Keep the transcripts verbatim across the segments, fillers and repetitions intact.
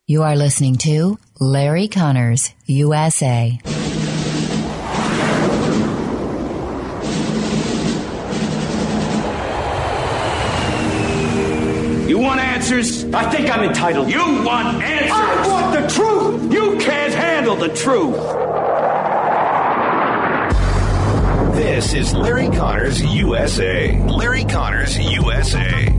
You are listening to Larry Connors, U S A. You want answers? I think I'm entitled. You want answers? I want the truth! You can't handle the truth! This is Larry Connors, U S A. Larry Connors, U S A.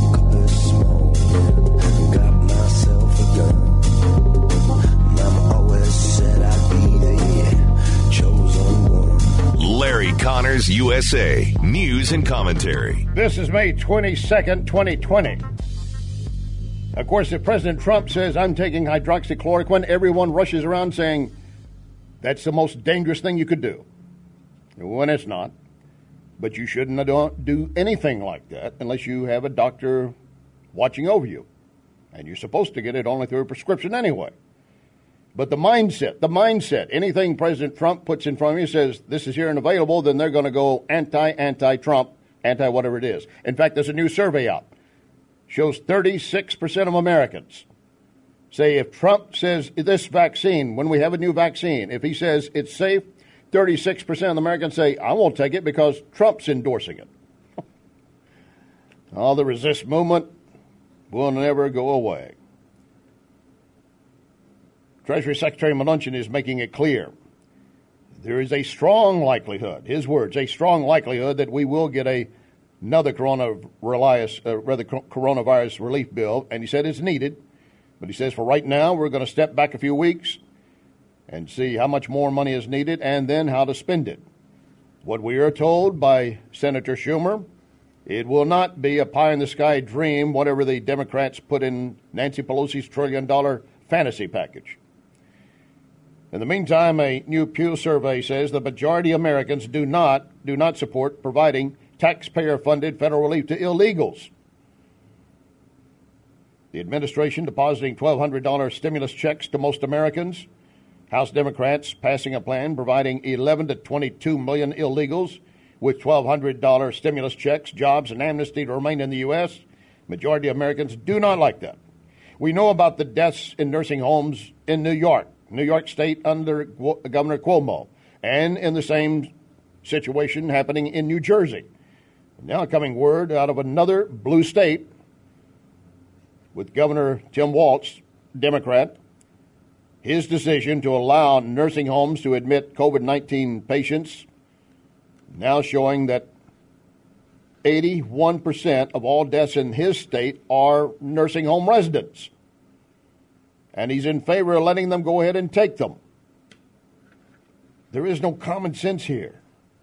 Larry Connors, U S A. News and commentary. This is May twenty-second, twenty twenty. Of course, if President Trump says, I'm taking hydroxychloroquine, everyone rushes around saying, that's the most dangerous thing you could do. When it's not. But you shouldn't do anything like that unless you have a doctor watching over you. And you're supposed to get it only through a prescription anyway. But the mindset, the mindset, anything President Trump puts in front of you says this is here and available, then they're going to go anti, anti-Trump, anti-whatever it is. In fact, there's a new survey out. Shows thirty-six percent of Americans say if Trump says this vaccine, when we have a new vaccine, if he says it's safe, thirty-six percent of Americans say I won't take it because Trump's endorsing it. All the resist movement will never go away. Treasury Secretary Mnuchin is making it clear there is a strong likelihood, his words, a strong likelihood that we will get a, another coronavirus, uh, rather coronavirus relief bill, and he said it's needed. But he says for right now we're going to step back a few weeks and see how much more money is needed and then how to spend it. What we are told by Senator Schumer, it will not be a pie-in-the-sky dream, whatever the Democrats put in Nancy Pelosi's trillion-dollar fantasy package. In the meantime, a new Pew survey says the majority of Americans do not do not support providing taxpayer-funded federal relief to illegals. The administration depositing twelve hundred dollars stimulus checks to most Americans. House Democrats passing a plan providing eleven to twenty-two million illegals with twelve hundred dollars stimulus checks, jobs, and amnesty to remain in the U S. Majority of Americans do not like that. We know about the deaths in nursing homes in New York. New York State under Governor Cuomo, and in the same situation happening in New Jersey. Now coming word out of another blue state with Governor Tim Walz, Democrat, his decision to allow nursing homes to admit COVID nineteen patients, now showing that eighty-one percent of all deaths in his state are nursing home residents. And he's in favor of letting them go ahead and take them. There is no common sense here.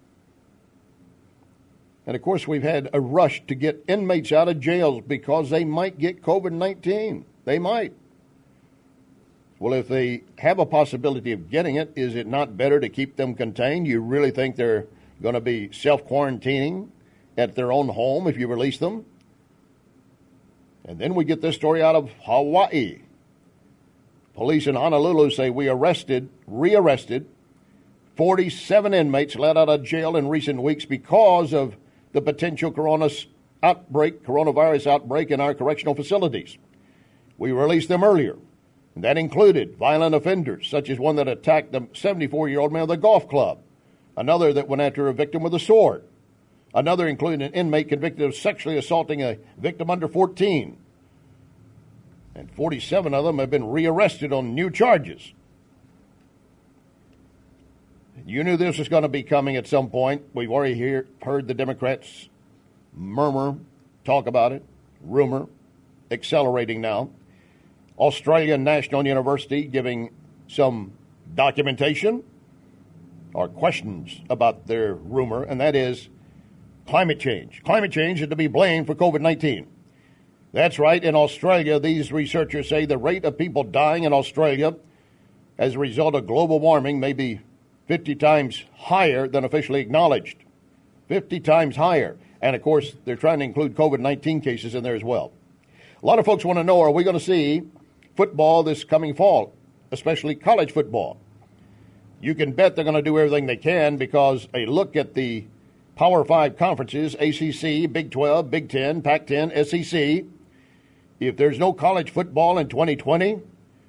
And, of course, we've had a rush to get inmates out of jails because they might get COVID nineteen. They might. Well, if they have a possibility of getting it, is it not better to keep them contained? You really think they're going to be self-quarantining at their own home if you release them? And then we get this story out of Hawaii. Police in Honolulu say we arrested, re-arrested, forty-seven inmates let out of jail in recent weeks because of the potential corona outbreak, coronavirus outbreak in our correctional facilities. We released them earlier. And that included violent offenders, such as one that attacked the seventy-four-year-old man with a golf club, another that went after a victim with a sword, another including an inmate convicted of sexually assaulting a victim under fourteen. And forty-seven of them have been rearrested on new charges. You knew this was going to be coming at some point. We've already hear, heard the Democrats murmur, talk about it, rumor, accelerating now. Australian National University giving some documentation or questions about their rumor, and that is climate change. Climate change is to be blamed for COVID nineteen. That's right. In Australia, these researchers say the rate of people dying in Australia as a result of global warming may be fifty times higher than officially acknowledged. fifty times higher. And, of course, they're trying to include COVID nineteen cases in there as well. A lot of folks want to know, are we going to see football this coming fall, especially college football? You can bet they're going to do everything they can because a look at the Power Five conferences, A C C, Big twelve, Big ten, Pac ten, S E C, if there's no college football in twenty twenty,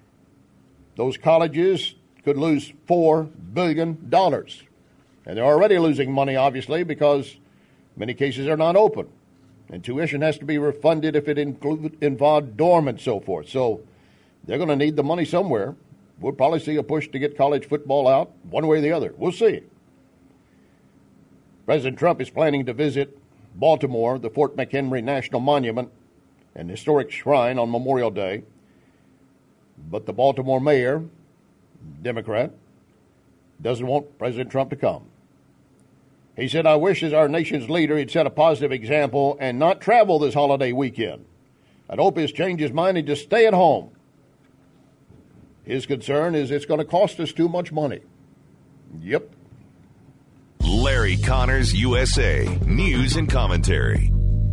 those colleges could lose four billion dollars. And they're already losing money, obviously, because many cases are not open. And tuition has to be refunded if it include, involved dorm and so forth. So they're going to need the money somewhere. We'll probably see a push to get college football out one way or the other. We'll see. President Trump is planning to visit Baltimore, the Fort McHenry National Monument, an historic shrine on Memorial Day. But the Baltimore mayor, Democrat, doesn't want President Trump to come. He said, I wish as our nation's leader he'd set a positive example and not travel this holiday weekend. I'd hope he's changed his mind and just stay at home. His concern is it's going to cost us too much money. Yep. Larry Connors, U S A. News and commentary.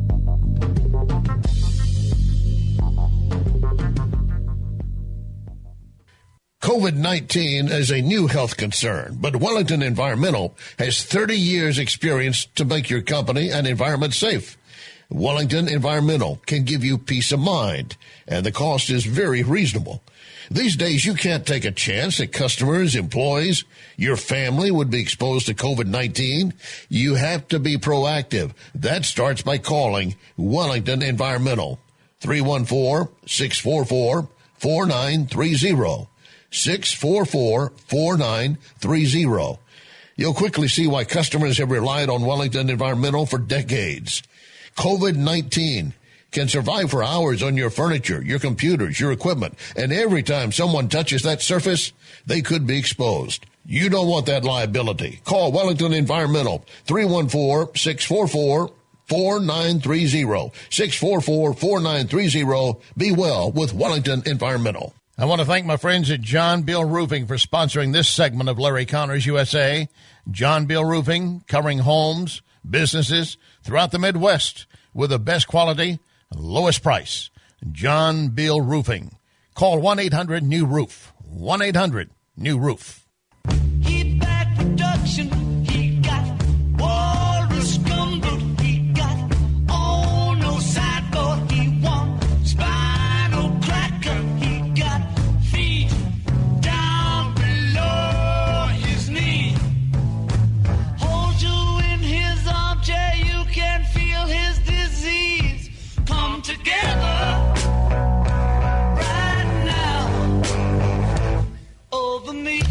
COVID nineteen is a new health concern, but Wellington Environmental has thirty years experience to make your company and environment safe. Wellington Environmental can give you peace of mind, and the cost is very reasonable. These days, you can't take a chance that customers, employees, your family would be exposed to COVID nineteen. You have to be proactive. That starts by calling Wellington Environmental, three one four, six four four, four nine three zero. six four four, four nine three zero. You'll quickly see why customers have relied on Wellington Environmental for decades. COVID nineteen can survive for hours on your furniture, your computers, your equipment, and every time someone touches that surface, they could be exposed. You don't want that liability. Call Wellington Environmental, three one four, six four four, four nine three zero. six four four, four nine three zero. Be well with Wellington Environmental. I want to thank my friends at John Bill Roofing for sponsoring this segment of Larry Connors U S A. John Bill Roofing, covering homes, businesses throughout the Midwest with the best quality, lowest price. John Bill Roofing. Call one eight hundred new roof. one eight hundred new roof. He back production. He got walrus gumbo. He got oh no sideboard. He want spinal cracker. He got feet down below his knee. Hold you in his armchair. You can feel his disease come together right now over me.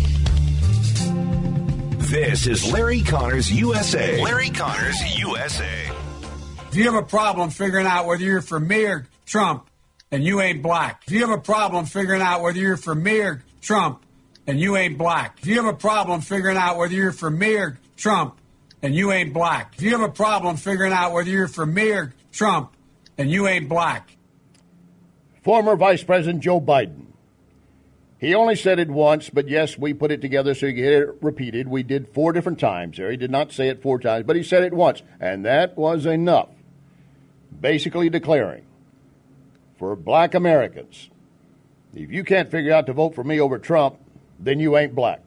This is Larry Connors, U S A. Larry Connors, U S A. If you have a problem figuring out whether you're for me or Trump and you ain't black, if you have a problem figuring out whether you're for me or Trump and you ain't black, if you have a problem figuring out whether you're for me or Trump and you ain't black, if you have a problem figuring out whether you're for me or Trump and you ain't black. Former Vice President Joe Biden. He only said it once, but yes, we put it together so you get it repeated. We did four different times there. He did not say it four times, but he said it once, and that was enough. Basically declaring, for black Americans, if you can't figure out to vote for me over Trump, then you ain't black.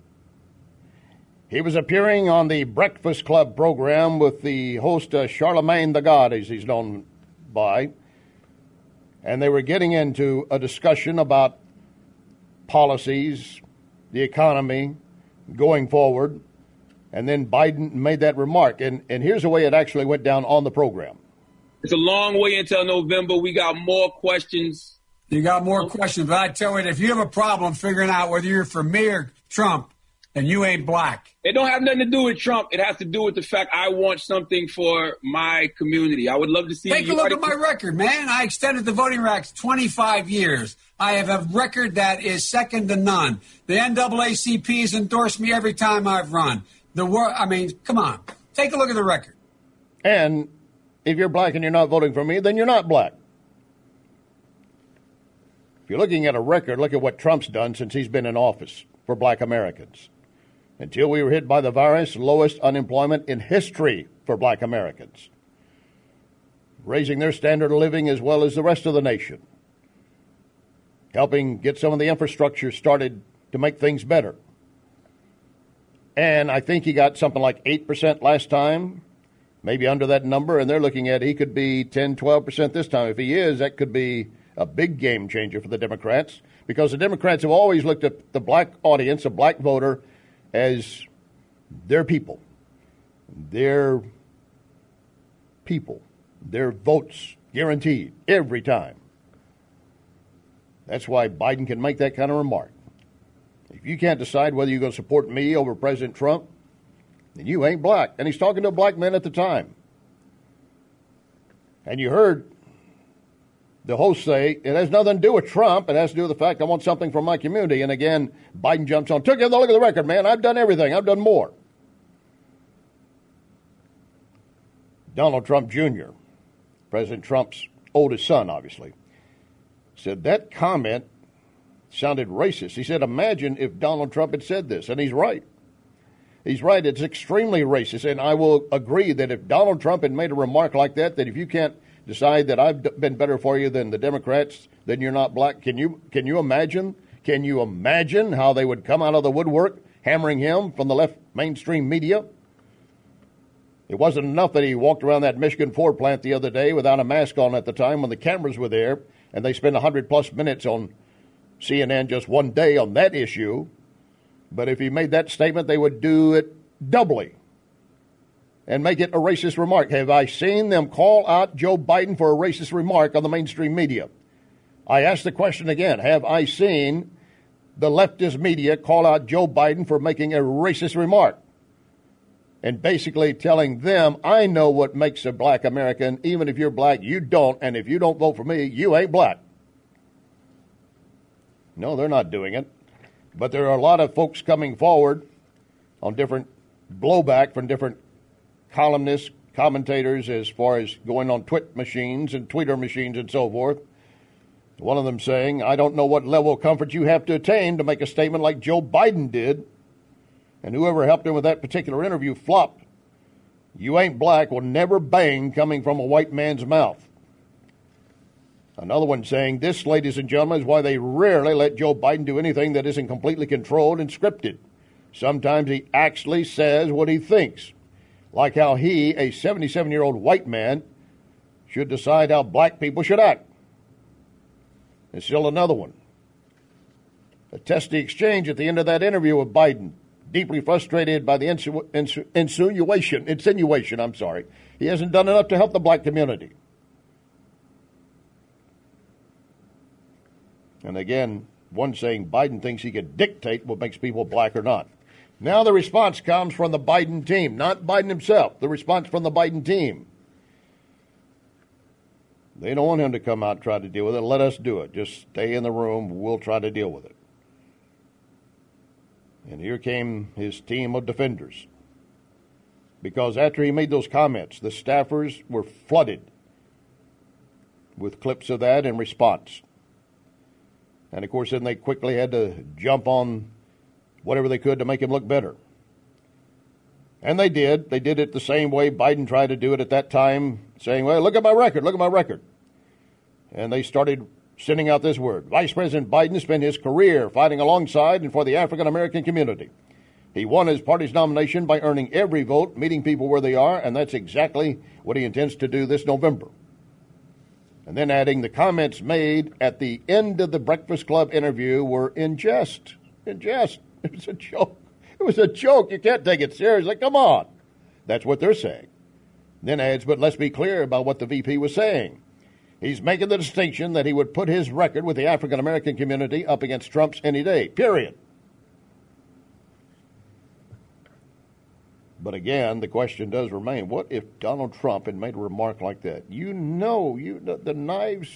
He was appearing on the Breakfast Club program with the host uh, Charlemagne the God, as he's known by, and they were getting into a discussion about policies, the economy, going forward, and then Biden made that remark. And, and here's the way it actually went down on the program. It's a long way until November. We got more questions. You got more questions, but I tell you, if you have a problem figuring out whether you're for me or Trump and you ain't black. It don't have nothing to do with Trump. It has to do with the fact I want something for my community. I would love to see. Take a look at my record, man. I extended the voting rights twenty-five years. I have a record that is second to none. The N double A C P has endorsed me every time I've run. The wor- I mean, come on. Take a look at the record. And if you're black and you're not voting for me, then you're not black. If you're looking at a record, look at what Trump's done since he's been in office for black Americans. Until we were hit by the virus, lowest unemployment in history for black Americans. Raising their standard of living as well as the rest of the nation. Helping get some of the infrastructure started to make things better. And I think he got something like eight percent last time, maybe under that number, and they're looking at he could be ten, twelve percent this time. If he is, that could be a big game changer for the Democrats. because the Democrats have always looked at the black audience, the black voter, as their people, their people, their votes guaranteed every time. That's why Biden can make that kind of remark. If you can't decide whether you're going to support me over President Trump, then you ain't black. And he's talking to a black man at the time. And you heard the host say, it has nothing to do with Trump. It has to do with the fact I want something from my community. And again, Biden jumps on. Took a look at the record, man. I've done everything. I've done more. Donald Trump Junior, President Trump's oldest son, obviously, said that comment sounded racist. He said, imagine if Donald Trump had said this. And he's right. He's right. It's extremely racist. And I will agree that if Donald Trump had made a remark like that, that if you can't decide that I've been better for you than the Democrats, then you're not black. Can you can you imagine? Can you imagine how they would come out of the woodwork hammering him from the left mainstream media? It wasn't enough that he walked around that Michigan Ford plant the other day without a mask on at the time when the cameras were there, and they spent one hundred plus minutes on C N N just one day on that issue. But if he made that statement, they would do it doubly and make it a racist remark. Have I seen them call out Joe Biden for a racist remark on the mainstream media? I ask the question again. Have I seen the leftist media call out Joe Biden for making a racist remark? And basically telling them, I know what makes a black American. Even if you're black, you don't. And if you don't vote for me, you ain't black. No, they're not doing it. But there are a lot of folks coming forward on different blowback from different columnists, commentators, as far as going on twit machines and tweeter machines and so forth. One of them saying, I don't know what level of comfort you have to attain to make a statement like Joe Biden did. And whoever helped him with that particular interview flopped. You ain't black will never bang coming from a white man's mouth. Another one saying, this, ladies and gentlemen, is why they rarely let Joe Biden do anything that isn't completely controlled and scripted. Sometimes he actually says what he thinks. Like how he, a seventy-seven-year-old white man, should decide how black people should act. There's still another one. A testy exchange at the end of that interview with Biden, deeply frustrated by the insu- insu- insinuation, insinuation, I'm sorry, he hasn't done enough to help the black community. And again, one saying Biden thinks he could dictate what makes people black or not. Now the response comes from the Biden team, not Biden himself, the response from the Biden team. They don't want him to come out and try to deal with it. Let us do it. Just stay in the room. We'll try to deal with it. And here came his team of defenders. Because after he made those comments, the staffers were flooded with clips of that in response. And, of course, then they quickly had to jump on whatever they could to make him look better. And they did. They did it the same way Biden tried to do it at that time, saying, well, look at my record, look at my record. And they started sending out this word. Vice President Biden spent his career fighting alongside and for the African-American community. He won his party's nomination by earning every vote, meeting people where they are, and that's exactly what he intends to do this November. And then adding, the comments made at the end of the Breakfast Club interview were in jest. In jest. It was a joke. It was a joke. You can't take it seriously. Come on. That's what they're saying. Then adds, but let's be clear about what the V P was saying. He's making the distinction that he would put his record with the African-American community up against Trump's any day, period. But again, the question does remain, what if Donald Trump had made a remark like that? You know, you the, the knives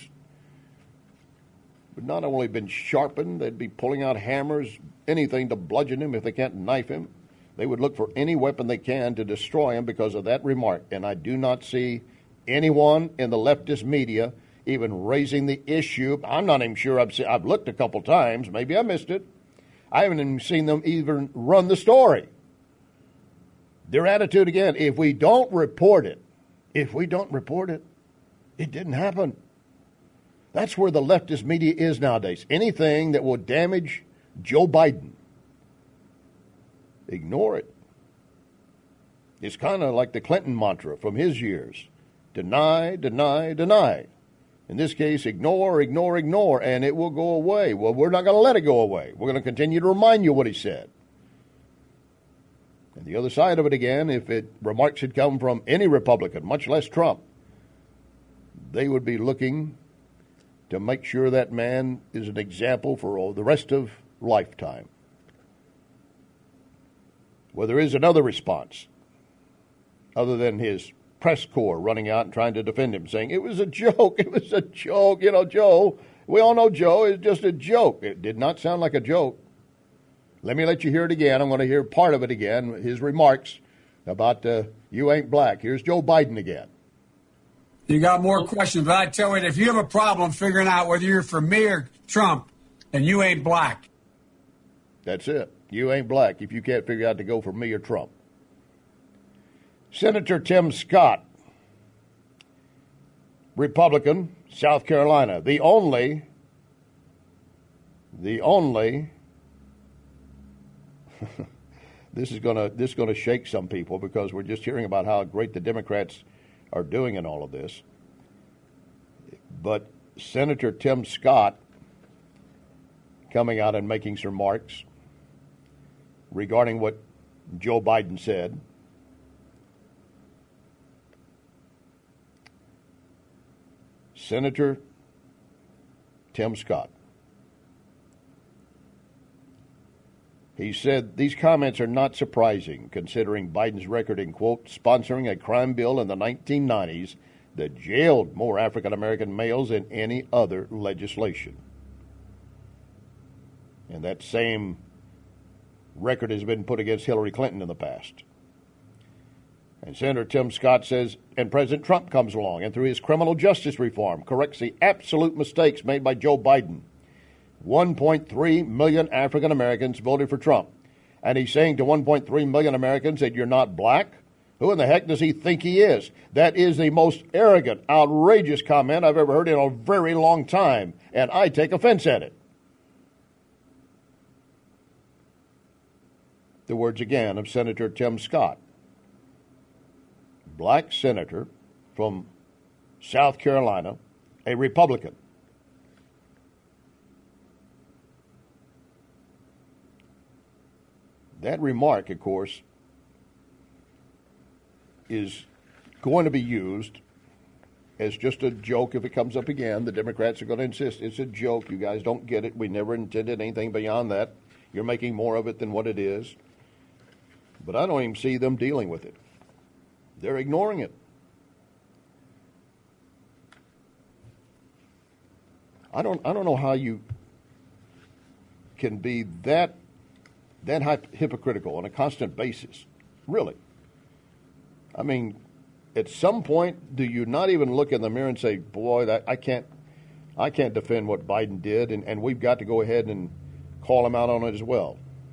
would not only been sharpened, they'd be pulling out hammers, anything to bludgeon him if they can't knife him. They would look for any weapon they can to destroy him because of that remark. And I do not see anyone in the leftist media even raising the issue. I'm not even sure I've seen, I've looked a couple times. Maybe I missed it. I haven't even seen them even run the story. Their attitude, again, if we don't report it, if we don't report it, it didn't happen. That's where the leftist media is nowadays. Anything that will damage Joe Biden, ignore it. It's kind of like the Clinton mantra from his years. Deny, deny, deny. In this case, ignore, ignore, ignore, and it will go away. Well, we're not going to let it go away. We're going to continue to remind you what he said. And the other side of it again, if it remarks had come from any Republican, much less Trump, they would be looking to make sure that man is an example for all the rest of lifetime. Well, there is another response, other than his press corps running out and trying to defend him, saying, it was a joke, it was a joke. You know, Joe, we all know Joe is just a joke. It did not sound like a joke. Let me let you hear it again. I'm going to hear part of it again, his remarks about uh, you ain't black. Here's Joe Biden again. You got more questions, but I tell you, if you have a problem figuring out whether you're for me or Trump, then you ain't black. That's it. You ain't black if you can't figure out to go for me or Trump. Senator Tim Scott, Republican, South Carolina, the only, the only, this is gonna this is gonna shake some people because we're just hearing about how great the Democrats are doing in all of this. But Senator Tim Scott coming out and making some remarks regarding what Joe Biden said. Senator Tim Scott. He said these comments are not surprising considering Biden's record in, quote, sponsoring a crime bill in the nineteen nineties that jailed more African-American males than any other legislation. And that same record has been put against Hillary Clinton in the past. And Senator Tim Scott says, and President Trump comes along and through his criminal justice reform corrects the absolute mistakes made by Joe Biden. one point three million African Americans voted for Trump. And he's saying to one point three million Americans that you're not black? Who in the heck does he think he is? That is the most arrogant, outrageous comment I've ever heard in a very long time, and I take offense at it. The words again of Senator Tim Scott, black senator from South Carolina, a Republican. That remark, of course, is going to be used as just a joke if it comes up again. The Democrats are going to insist it's a joke. You guys don't get it. We never intended anything beyond that. You're making more of it than what it is. But I don't even see them dealing with it. They're ignoring it. I don't I don't know how you can be that that hypocritical on a constant basis. Really. I mean, at some point, do you not even look in the mirror and say, boy, that I can't I can't defend what Biden did, and, and we've got to go ahead and call him out on it as well.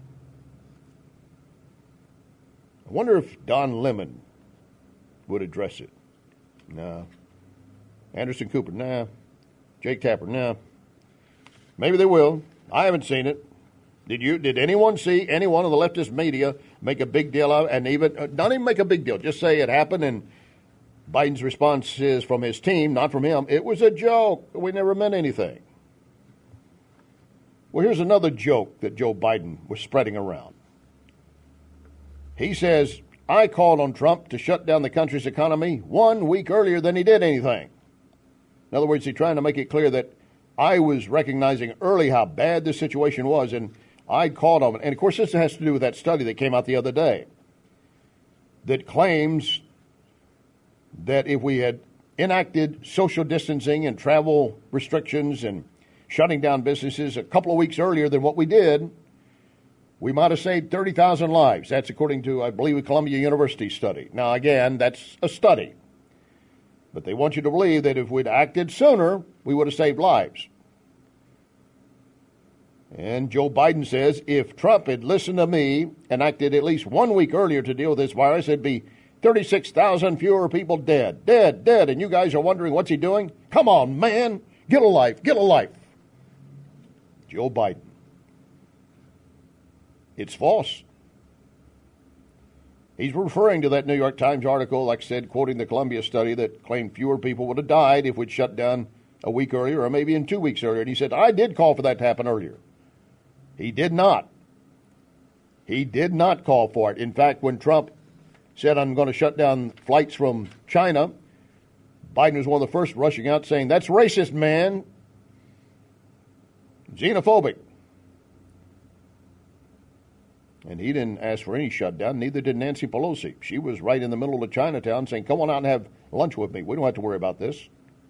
I wonder if Don Lemon would address it. No. Anderson Cooper, nah. Jake Tapper, nah. Maybe they will. I haven't seen it. Did you? Did anyone see any one of the leftist media make a big deal of it? And even, uh, not even make a big deal. Just say it happened, and Biden's response is from his team, not from him. It was a joke. We never meant anything. Well, here's another joke that Joe Biden was spreading around. He says, I called on Trump to shut down the country's economy one week earlier than he did anything. In other words, he's trying to make it clear that I was recognizing early how bad this situation was, and I called on him. And, of course, this has to do with that study that came out the other day that claims that if we had enacted social distancing and travel restrictions and shutting down businesses a couple of weeks earlier than what we did, we might have saved thirty thousand lives. That's according to, I believe, a Columbia University study. Now, again, that's a study. But they want you to believe that if we'd acted sooner, we would have saved lives. And Joe Biden says, if Trump had listened to me and acted at least one week earlier to deal with this virus, it'd be thirty-six thousand fewer people dead. Dead, dead. And you guys are wondering, what's he doing? Come on, man. Get a life. Get a life. Joe Biden. It's false. He's referring to that New York Times article, like I said, quoting the Columbia study that claimed fewer people would have died if we'd shut down a week earlier or maybe in two weeks earlier. And he said, I did call for that to happen earlier. He did not. He did not call for it. In fact, when Trump said, I'm going to shut down flights from China, Biden was one of the first rushing out saying, that's racist, man. Xenophobic. And he didn't ask for any shutdown. Neither did Nancy Pelosi. She was right in the middle of Chinatown saying, come on out and have lunch with me. We don't have to worry about this.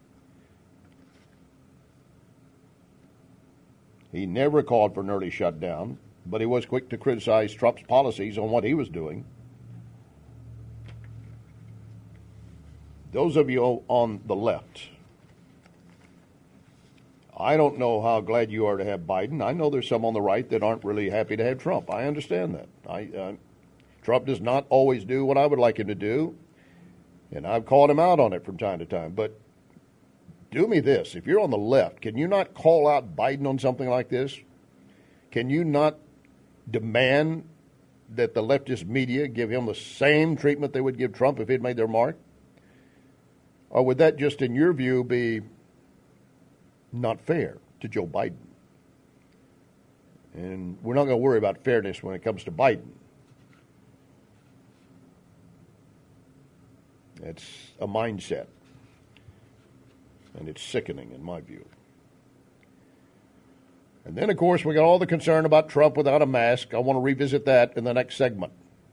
He never called for an early shutdown, but he was quick to criticize Trump's policies on what he was doing. Those of you on the left, I don't know how glad you are to have Biden. I know there's some on the right that aren't really happy to have Trump. I understand that. I, uh, Trump does not always do what I would like him to do, and I've called him out on it from time to time. But do me this. If you're on the left, can you not call out Biden on something like this? Can you not demand that the leftist media give him the same treatment they would give Trump if he'd made their mark? Or would that just, in your view, be not fair to Joe Biden? And we're not going to worry about fairness when it comes to Biden. It's a mindset. And it's sickening in my view. And then, of course, we got all the concern about Trump without a mask. I want to revisit that in the next segment.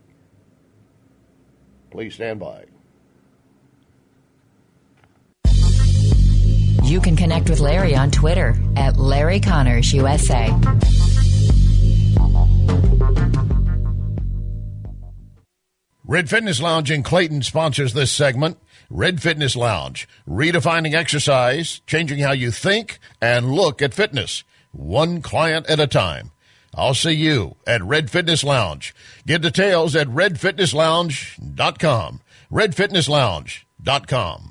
Please stand by. You can connect with Larry on Twitter at Larry Connors U S A. Red Fitness Lounge in Clayton sponsors this segment. Red Fitness Lounge, redefining exercise, changing how you think and look at fitness, one client at a time. I'll see you at Red Fitness Lounge. Get details at red fitness lounge dot com. red fitness lounge dot com.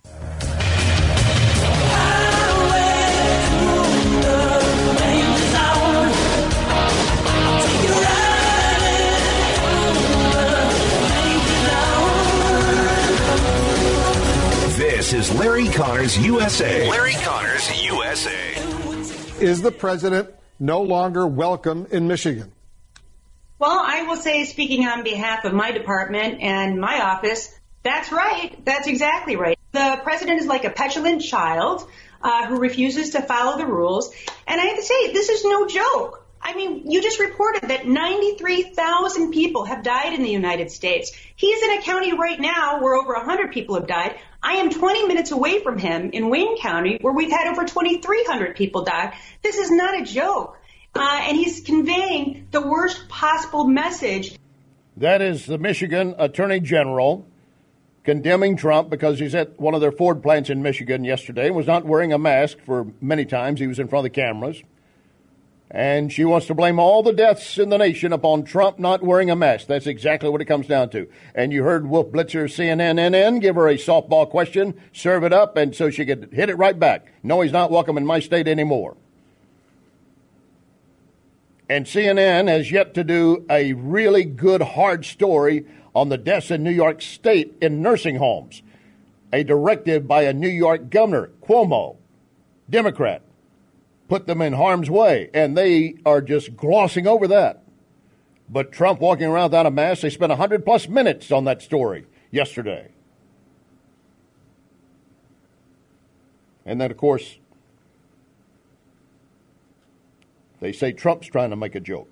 This is Larry Connors U S A. Larry Connors U S A. Is the president no longer welcome in Michigan? Well, I will say, speaking on behalf of my department and my office, that's right. That's exactly right. The president is like a petulant child uh, who refuses to follow the rules. And I have to say, this is no joke. I mean, you just reported that ninety-three thousand people have died in the United States. He's in a county right now where over one hundred people have died. I am twenty minutes away from him in Wayne County, where we've had over twenty-three hundred people die. This is not a joke. Uh, and he's conveying the worst possible message. That is the Michigan Attorney General condemning Trump because he's at one of their Ford plants in Michigan yesterday and was not wearing a mask for many times. He was in front of the cameras. And she wants to blame all the deaths in the nation upon Trump not wearing a mask. That's exactly what it comes down to. And you heard Wolf Blitzer, C N N N N, give her a softball question, serve it up, and so she could hit it right back. No, he's not welcome in my state anymore. And C N N has yet to do a really good, hard story on the deaths in New York State in nursing homes. A directive by a New York governor, Cuomo, Democrat, put them in harm's way, and they are just glossing over that. But Trump walking around without a mask, they spent one hundred plus minutes on that story yesterday. And then, of course, they say Trump's trying to make a joke.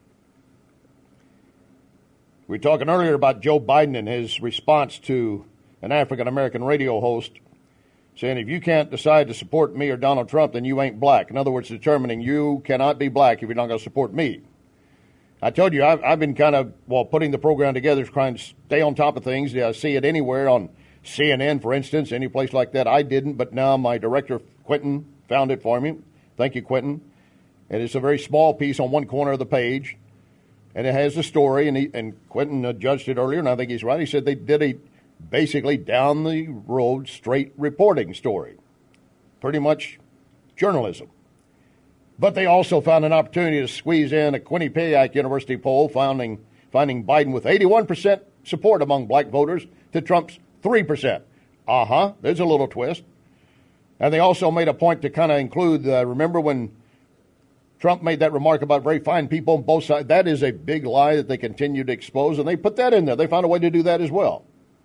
We were talking earlier about Joe Biden and his response to an African-American radio host saying, if you can't decide to support me or Donald Trump, then you ain't black. In other words, determining you cannot be black if you're not going to support me. I told you, I've, I've been kind of, while putting the program together, trying to stay on top of things. I see it anywhere on C N N, for instance, any place like that. I didn't, but now my director, Quentin, found it for me. Thank you, Quentin. And it's a very small piece on one corner of the page. And it has a story, and, he, and Quentin uh, judged it earlier, and I think he's right. He said they did a basically down the road, straight reporting story. Pretty much journalism. But they also found an opportunity to squeeze in a Quinnipiac University poll finding, finding Biden with eighty-one percent support among black voters to Trump's three percent. Uh-huh, there's a little twist. And they also made a point to kind of include, uh, remember when Trump made that remark about very fine people on both sides? That is a big lie that they continue to expose, and they put that in there. They found a way to do that as well.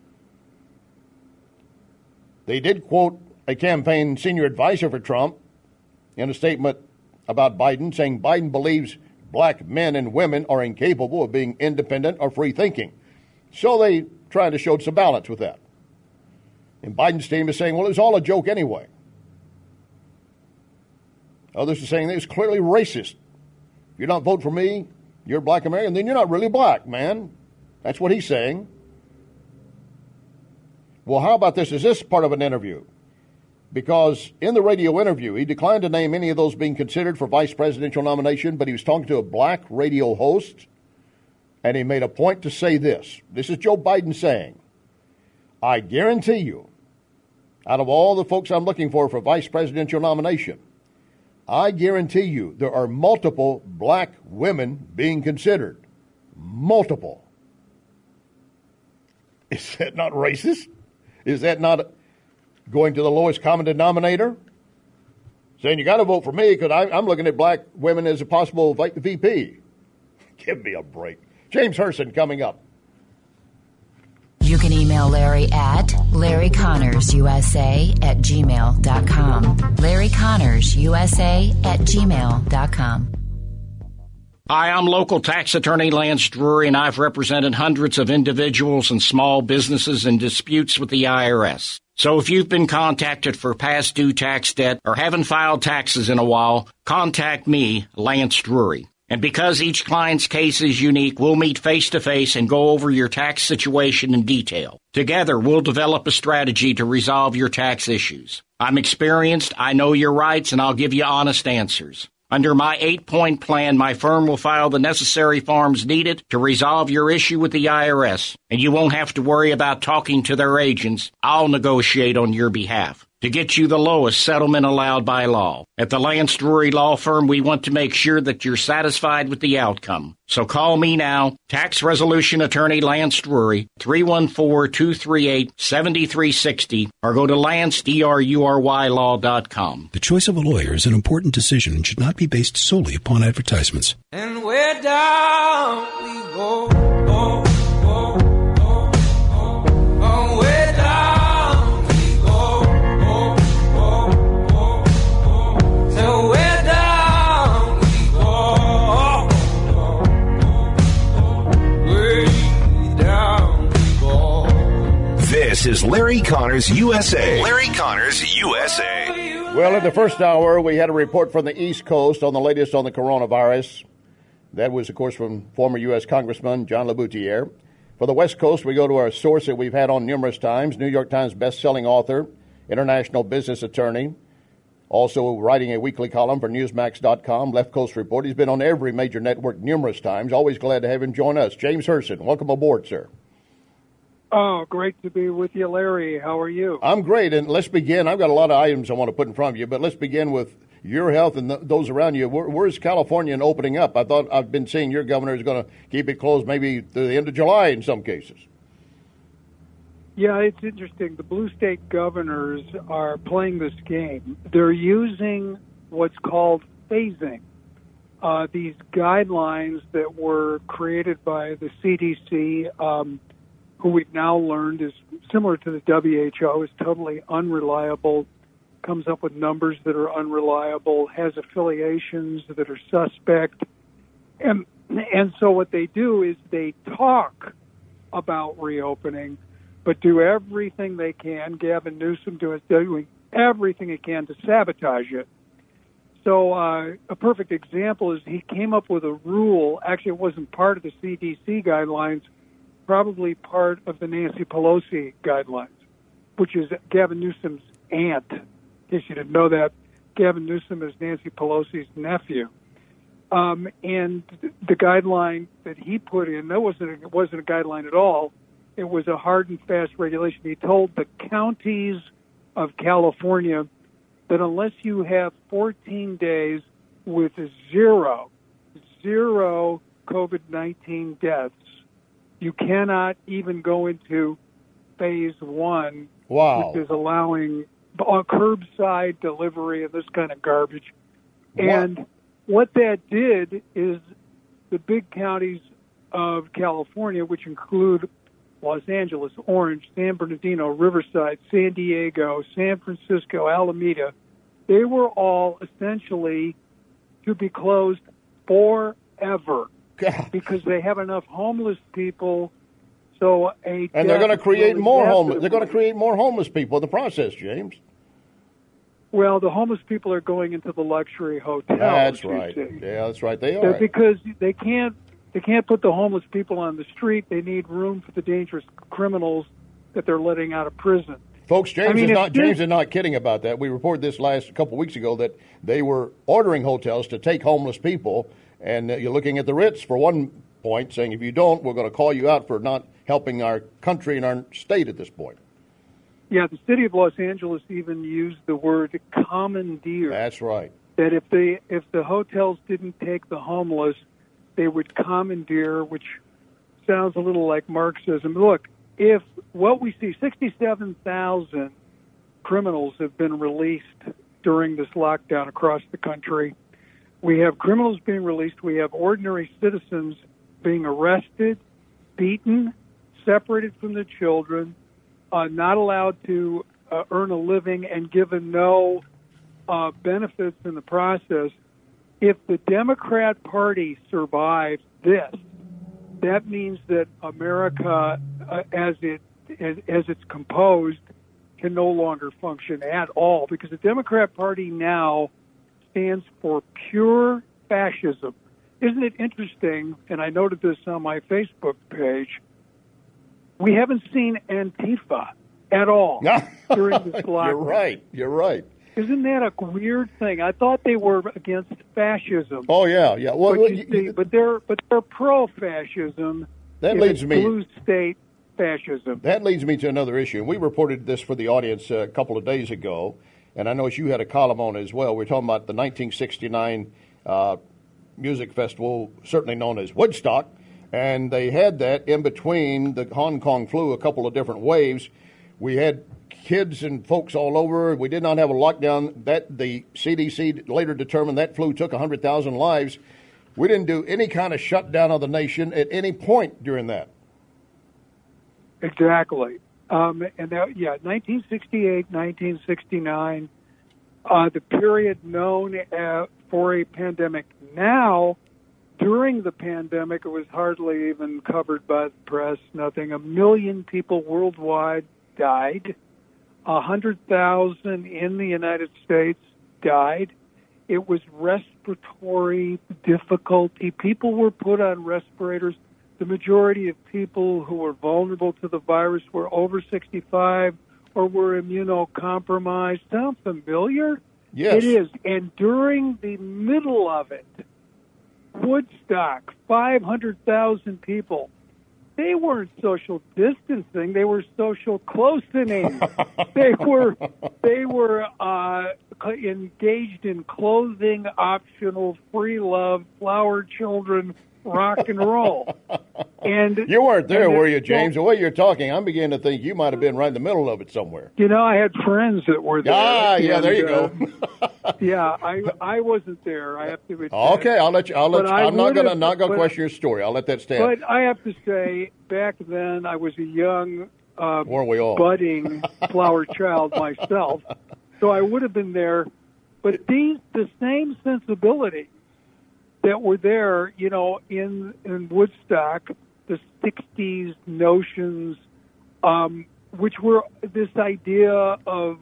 They did quote a campaign senior advisor for Trump in a statement about Biden, saying Biden believes black men and women are incapable of being independent or free-thinking. So they tried to show some balance with that. And Biden's team is saying, well, it was all a joke anyway. Others are saying it's clearly racist. If you don't vote for me, you're a black American, then you're not really black, man. That's what he's saying. Well, how about this? Is this part of an interview? Because in the radio interview, he declined to name any of those being considered for vice presidential nomination, but he was talking to a black radio host, and he made a point to say this. This is Joe Biden saying, I guarantee you, out of all the folks I'm looking for for vice presidential nomination, I guarantee you there are multiple black women being considered. Multiple. Is that not racist? Is that not going to the lowest common denominator? Saying you got to vote for me because I'm looking at black women as a possible V P. Give me a break. James Herson coming up. You can email Larry at Larry Connors U S A at gmail dot com. Larry Connors U S A at gmail dot com. Hi, I'm local tax attorney Lance Drury, and I've represented hundreds of individuals and small businesses in disputes with the I R S. So if you've been contacted for past due tax debt or haven't filed taxes in a while, contact me, Lance Drury. And because each client's case is unique, we'll meet face-to-face and go over your tax situation in detail. Together, we'll develop a strategy to resolve your tax issues. I'm experienced, I know your rights, and I'll give you honest answers. Under my eight-point plan, my firm will file the necessary forms needed to resolve your issue with the I R S, and you won't have to worry about talking to their agents. I'll negotiate on your behalf to get you the lowest settlement allowed by law. At the Lance Drury Law Firm, we want to make sure that you're satisfied with the outcome. So call me now, Tax Resolution Attorney Lance Drury, three one four, two three eight, seven three six zero, or go to lance drury law dot com. The choice of a lawyer is an important decision and should not be based solely upon advertisements. And we're down we go, go, go, go, go, oh, we're down we go, go, go, go, go, so we're down we go, go, go, way down we go. This is Larry Connors U S A. Larry Connors U S A. Well, in the first hour, we had a report from the East Coast on the latest on the coronavirus. That was, of course, from former U S Congressman John LaBoutiere. For the West Coast, we go to our source that we've had on numerous times, New York Times best-selling author, international business attorney, also writing a weekly column for Newsmax dot com, Left Coast Report. He's been on every major network numerous times. Always glad to have him join us. James Herson, welcome aboard, sir. Oh, great to be with you, Larry. How are you? I'm great, and let's begin. I've got a lot of items I want to put in front of you, but let's begin with your health and th- those around you. Where, where's California in opening up? I thought I've been seeing your governor is going to keep it closed maybe through the end of July in some cases. Yeah, it's interesting. The blue state governors are playing this game. They're using what's called phasing. Uh, these guidelines that were created by the C D C, um, who we've now learned is similar to the W H O, is totally unreliable, comes up with numbers that are unreliable, has affiliations that are suspect. And, and so what they do is they talk about reopening, but do everything they can. Gavin Newsom is doing everything he can to sabotage it. So uh, a perfect example is he came up with a rule. Actually, it wasn't part of the C D C guidelines, probably part of the Nancy Pelosi guidelines, which is Gavin Newsom's aunt. In case you didn't know that, Gavin Newsom is Nancy Pelosi's nephew. Um, and the guideline that he put in, that wasn't, it wasn't a guideline at all. It was a hard and fast regulation. He told the counties of California that unless you have fourteen days with zero, zero COVID nineteen deaths, you cannot even go into phase one, wow. which is allowing uh, curbside delivery and this kind of garbage. What? And what that did is the big counties of California, which include Los Angeles, Orange, San Bernardino, Riverside, San Diego, San Francisco, Alameda, they were all essentially to be closed forever because they have enough homeless people. So a and they're going to create more homeless. They're going to to create more homeless people in the process, James. Well, the homeless people are going into the luxury hotels. That's you right. see. Yeah, that's right. They They're are. because they can't they can't put the homeless people on the street. They need room for the dangerous criminals that they're letting out of prison. Folks, James I mean, is if not this- James is not kidding about that. We reported this last a couple of weeks ago that they were ordering hotels to take homeless people, and uh, you're looking at the Ritz for one point, saying if you don't, we're going to call you out for not helping our country and our state at this point. Yeah, the city of Los Angeles even used the word commandeer. That's right. That if they if the hotels didn't take the homeless, they would commandeer, which sounds a little like Marxism. Look, if what we see, sixty-seven thousand criminals have been released during this lockdown across the country. We have criminals being released. We have ordinary citizens being arrested, beaten, separated from their children, uh, not allowed to uh, earn a living, and given no uh, benefits in the process. If the Democrat Party survives this, that means that America, uh, as it as, as it's composed, can no longer function at all, because the Democrat Party now stands for pure fascism. Isn't it interesting, and I noted this on my Facebook page, we haven't seen Antifa at all during this lockdown. You're right. You're right. Isn't that a weird thing? I thought they were against fascism. Oh yeah, yeah. Well, but, well, you you- see, but they're but they're pro-fascism. That if leads it's me- blue state fascism. That leads me to another issue. And we reported this for the audience uh, a couple of days ago, and I know you had a column on it as well. We're talking about the nineteen sixty-nine uh, music festival, certainly known as Woodstock, and they had that in between the Hong Kong flu, a couple of different waves. We had kids and folks all over. We did not have a lockdown. That the C D C later determined that flu took one hundred thousand lives. We didn't do any kind of shutdown of the nation at any point during that. Exactly. Um, and that, yeah, nineteen sixty-eight, nineteen sixty-nine, uh, the period known uh, for a pandemic. Now, during the pandemic, it was hardly even covered by the press, nothing. A million people worldwide died. A hundred thousand in the United States died. It was respiratory difficulty. People were put on respirators. The majority of people who were vulnerable to the virus were over sixty-five or were immunocompromised. Sound familiar? Yes. It is. And during the middle of it, Woodstock, five hundred thousand people. They weren't social distancing. They were social closening. they were they were uh, engaged in clothing optional, free love, flower children, rock and roll. And You weren't there, and were it- you, James? The way you're talking, I'm beginning to think you might have been right in the middle of it somewhere. You know, I had friends that were there. Ah, yeah, and, there you uh, go. yeah, I I wasn't there. I have to admit. Okay, I'll let you. I'll let But you. I I'm not would've- gonna not gonna but- question your story. I'll let that stand. But I have to say, back then, I was a young, uh, Weren't we all? budding flower child myself, so I would have been there. But these, the same sensibilities that were there, you know, in in Woodstock, the sixties notions, um, which were this idea of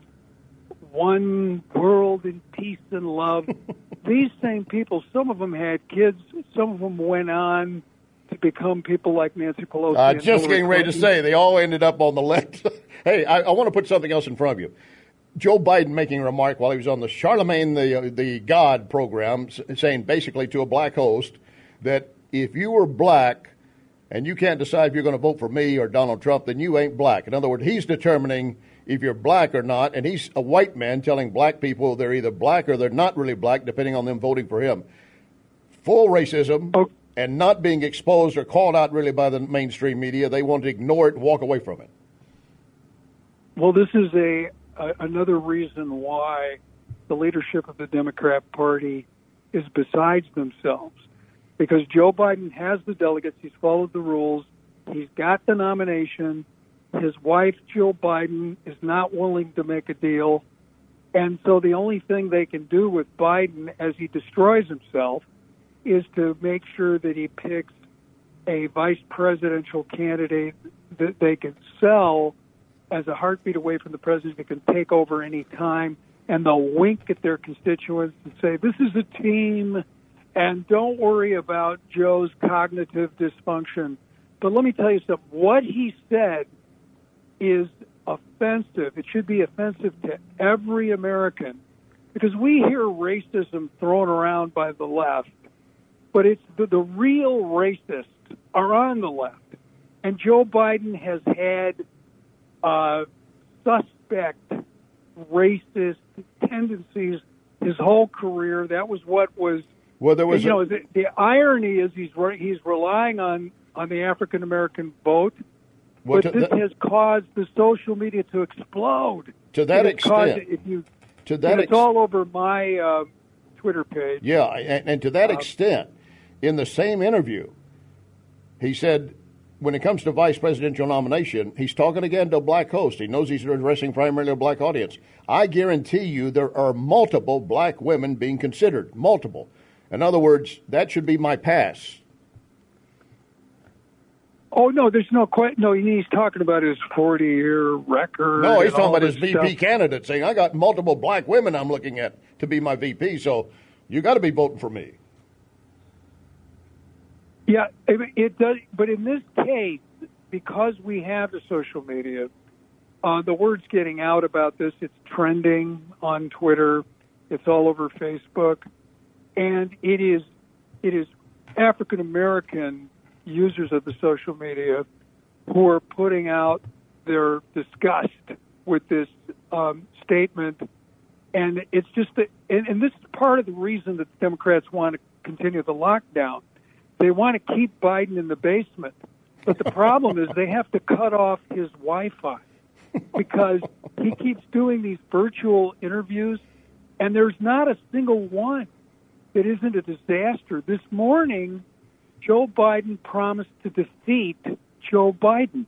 one world in peace and love. These same people, some of them had kids, some of them went on to become people like Nancy Pelosi. Uh, and just Hillary getting ready to Clinton. say, they all ended up on the left. Hey, I, I want to put something else in front of you. Joe Biden making a remark while he was on the Charlemagne the uh, the God program, s- saying basically to a black host that if you were black and you can't decide if you're going to vote for me or Donald Trump, then you ain't black. In other words, he's determining if you're black or not, and he's a white man telling black people they're either black or they're not really black, depending on them voting for him. Full racism Oh. and not being exposed or called out really by the mainstream media. They want to ignore it and walk away from it. Well, this is a uh, another reason why the leadership of the Democrat Party is besides themselves. Because Joe Biden has the delegates, he's followed the rules, he's got the nomination, his wife, Jill Biden, is not willing to make a deal, and so the only thing they can do with Biden as he destroys himself is to make sure that he picks a vice presidential candidate that they can sell as a heartbeat away from the president that can take over any time, and they'll wink at their constituents and say, this is a team, and don't worry about Joe's cognitive dysfunction. But let me tell you something. What he said is offensive. It should be offensive to every American, because we hear racism thrown around by the left, but it's the, the real racists are on the left. And Joe Biden has had uh, suspect racist tendencies his whole career. That was what was, well, there was you a- know, the, the irony is he's re- he's relying on, on the African American vote. Well, but to this th- has caused the social media to explode. To that It has caused- extent. if you, To that and it's ex- all over my uh, Twitter page. Yeah, and, and to that Uh, extent, in the same interview, he said when it comes to vice presidential nomination, he's talking again to a black host. He knows he's addressing primarily a black audience. I guarantee you there are multiple black women being considered. Multiple. In other words, that should be my pass. Oh, no, there's no question. No, he's talking about his forty-year record. No, he's and all talking about his this V P stuff. candidate, saying, I got multiple black women I'm looking at to be my V P, so you got to be voting for me. Yeah, it, it does. But in this case, because we have the social media, uh, the word's getting out about this. It's trending on Twitter. It's all over Facebook. And it is, it is African-American users of the social media who are putting out their disgust with this um, statement. And it's just that, and, and this is part of the reason that the Democrats want to continue the lockdown. They want to keep Biden in the basement. But the problem is they have to cut off his Wi-Fi because he keeps doing these virtual interviews, and there's not a single one that isn't a disaster. This morning, Joe Biden promised to defeat Joe Biden.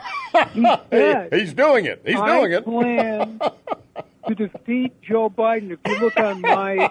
He said, He's doing it. He's I doing it. plan to defeat Joe Biden. If you look on my...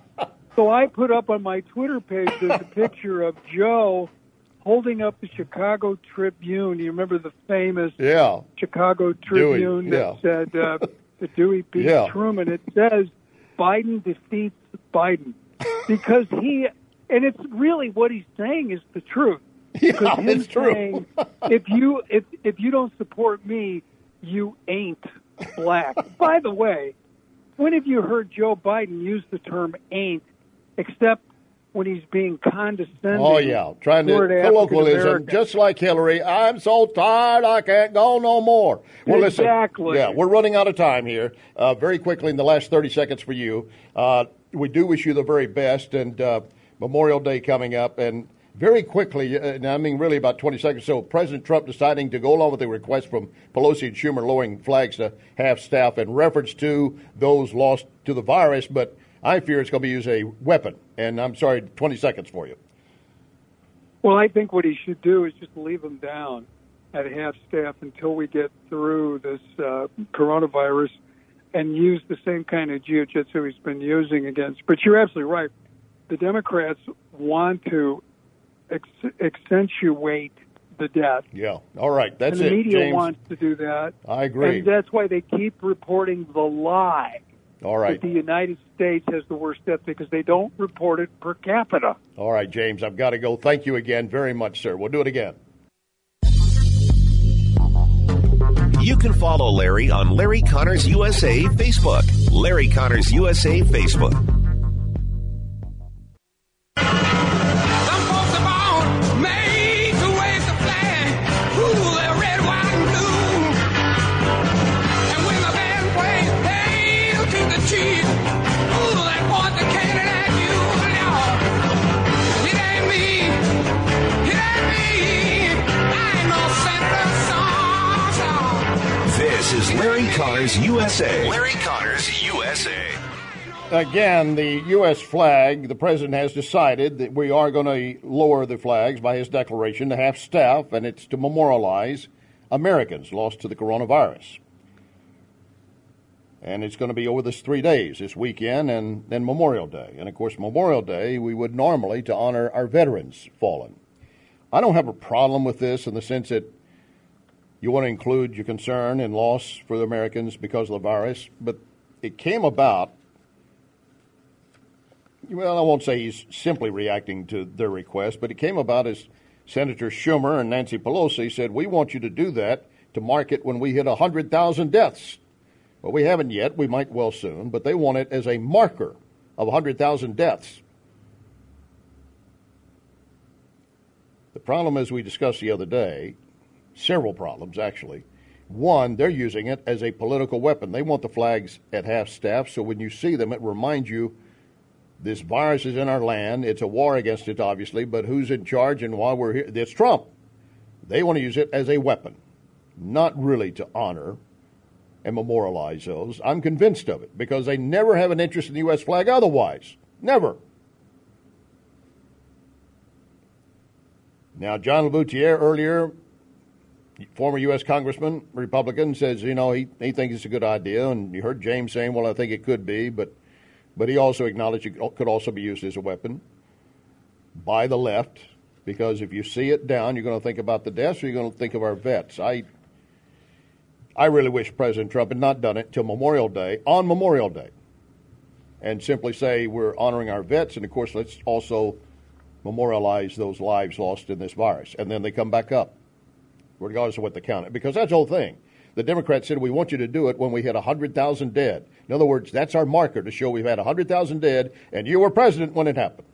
So I put up on my Twitter page, there's a picture of Joe holding up the Chicago Tribune. You remember the famous Yeah. Chicago Tribune Dewey, that said uh, that Dewey beat Yeah. Truman? It says Biden defeats Biden because he, and it's really what he's saying is the truth. Yeah, Because him it's true. saying, if you if if you don't support me, you ain't black. By the way, when have you heard Joe Biden use the term "ain't"? Except when he's being condescending. Oh, yeah. Trying to toward colloquialism, African-Americans. just like Hillary. I'm so tired, I can't go no more. Well, Exactly. listen. Yeah, we're running out of time here. Uh, very quickly, in the last thirty seconds for you, uh, we do wish you the very best, and uh, Memorial Day coming up. And very quickly, uh, and I mean really about twenty seconds, so President Trump deciding to go along with the request from Pelosi and Schumer lowering flags to half staff in reference to those lost to the virus, but I fear it's going to be used as a weapon. And I'm sorry, twenty seconds for you. Well, I think what he should do is just leave them down at half staff until we get through this uh, coronavirus and use the same kind of jiu-jitsu he's been using against. But you're absolutely right. The Democrats want to ex- accentuate the death. Yeah. All right. That's and the it, media James. wants to do that. I agree. And that's why they keep reporting the lie. All right. That the United States has the worst death because they don't report it per capita. All right, James, I've got to go. Thank you again very much, sir. We'll do it again. You can follow Larry on Larry Connors U S A Facebook. Larry Connors U S A Facebook. Some folks are born made to wave the flag. Ooh, they're red, white, and blue. And when the band plays hail to the chief, ooh, they point the cannon at you. Lord, it ain't me. It ain't me. I ain't no Senator Song. This is Larry Connors, U S A. Larry Connors, U S A. Again, the U S flag, the president has decided that we are going to lower the flags by his declaration to half staff, and it's to memorialize Americans lost to the coronavirus. And it's going to be over this three days, this weekend and then Memorial Day. And, of course, Memorial Day, we would normally to honor our veterans fallen. I don't have a problem with this in the sense that you want to include your concern and loss for the Americans because of the virus, but it came about, well, I won't say he's simply reacting to their request, but it came about as Senator Schumer and Nancy Pelosi said, we want you to do that to mark it when we hit one hundred thousand deaths. Well, we haven't yet. We might well soon, but they want it as a marker of one hundred thousand deaths. The problem, as we discussed the other day, several problems, actually. One, they're using it as a political weapon. They want the flags at half-staff, so when you see them, it reminds you this virus is in our land. It's a war against it, obviously, but who's in charge and why we're here? It's Trump. They want to use it as a weapon, not really to honor and memorialize those. I'm convinced of it, because they never have an interest in the U S flag otherwise. Never. Now, John LaBoutiere earlier, former U S congressman, Republican, says, you know, he, he thinks it's a good idea. And you heard James saying, well, I think it could be. But, but he also acknowledged it could also be used as a weapon by the left. Because if you see it down, you're going to think about the deaths or you're going to think of our vets. I, I really wish President Trump had not done it till Memorial Day, on Memorial Day. And simply say we're honoring our vets. And, of course, let's also memorialize those lives lost in this virus. And then they come back up, regardless of what they count it. Because that's the whole thing. The Democrats said, we want you to do it when we hit one hundred thousand dead. In other words, that's our marker to show we've had one hundred thousand dead, and you were president when it happened.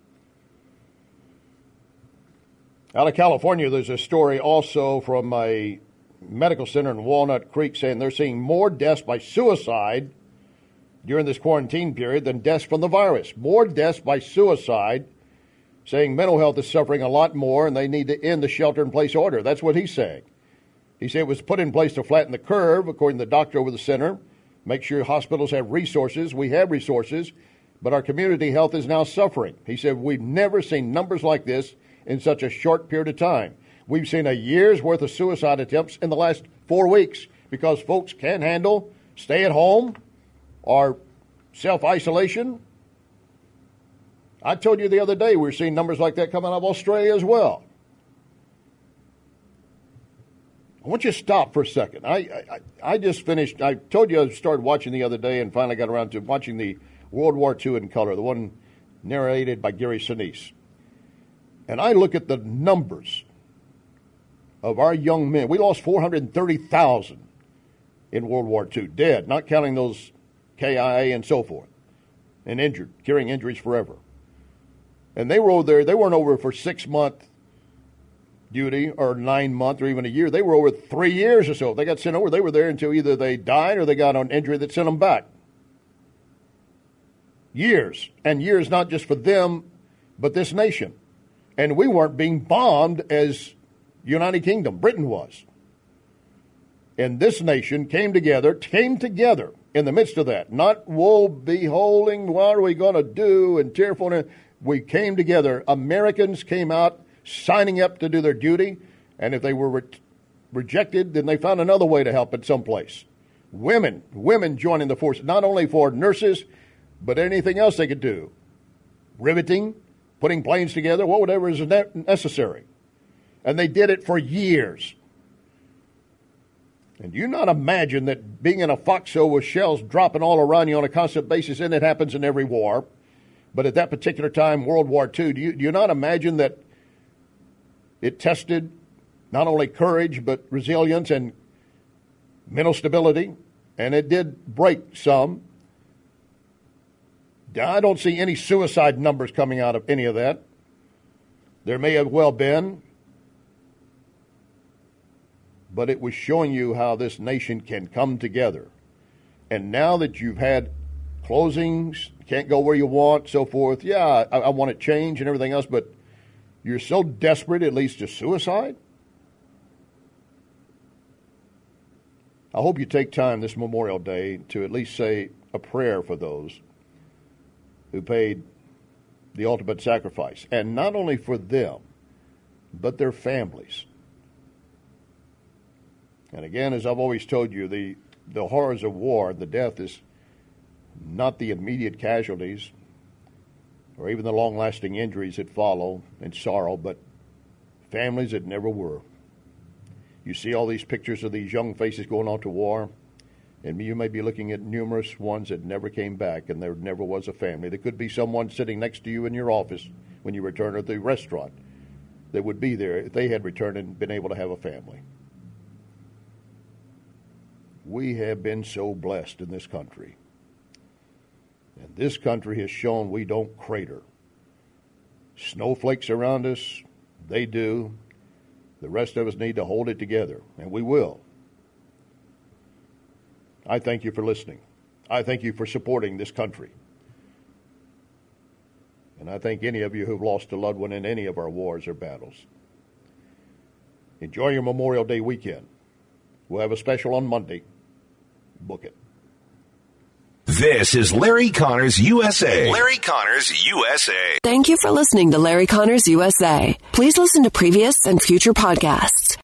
Out of California, there's a story also from a medical center in Walnut Creek saying they're seeing more deaths by suicide during this quarantine period than deaths from the virus. More deaths by suicide, saying mental health is suffering a lot more and they need to end the shelter-in-place order. That's what he's saying. He said it was put in place to flatten the curve, according to the doctor over the center, make sure hospitals have resources. We have resources, but our community health is now suffering. He said we've never seen numbers like this in such a short period of time. We've seen a year's worth of suicide attempts in the last four weeks because folks can't handle stay at home or self-isolation. I told you the other day we were seeing numbers like that coming out of Australia as well. I want you to stop for a second. I, I I just finished, I told you I started watching the other day and finally got around to watching the World War Two in color, the one narrated by Gary Sinise. And I look at the numbers of our young men. We lost four hundred thirty thousand in World War Two, dead, not counting those K I A and so forth, and injured, carrying injuries forever. And they were over there, they weren't over for six-month duty or nine-month or even a year. They were over three years or so. They got sent over. They were there until either they died or they got an injury that sent them back. Years. And years not just for them, but this nation. And we weren't being bombed as United Kingdom, Britain was. And this nation came together, came together in the midst of that. Not woe beholding, what are we going to do, and tearful. We came together. Americans came out signing up to do their duty, and if they were re- rejected, then they found another way to help at some place. Women, women joining the force, not only for nurses, but anything else they could do. Riveting, putting planes together, whatever is ne- necessary. And they did it for years. And do you not imagine that being in a foxhole with shells dropping all around you on a constant basis, and it happens in every war, but at that particular time, World War Two, do you, do you not imagine that it tested not only courage, but resilience and mental stability, and it did break some. I don't see any suicide numbers coming out of any of that. There may have well been, but it was showing you how this nation can come together. And now that you've had closings, can't go where you want, so forth, yeah, I, I want to change and everything else, but you're so desperate it leads to suicide? I hope you take time this Memorial Day to at least say a prayer for those who paid the ultimate sacrifice, and not only for them, but their families. And again, as I've always told you, the, the horrors of war, the death is not the immediate casualties or even the long-lasting injuries that follow and sorrow, but families that never were. You see all these pictures of these young faces going off to war, and you may be looking at numerous ones that never came back, and there never was a family. There could be someone sitting next to you in your office when you return, or at the restaurant, that would be there if they had returned and been able to have a family. We have been so blessed in this country. And this country has shown we don't crater. Snowflakes around us, they do. The rest of us need to hold it together, and we will. I thank you for listening. I thank you for supporting this country. And I thank any of you who have lost a loved one in any of our wars or battles. Enjoy your Memorial Day weekend. We'll have a special on Monday. Book it. This is Larry Connors U S A. Larry Connors U S A. Thank you for listening to Larry Connors U S A. Please listen to previous and future podcasts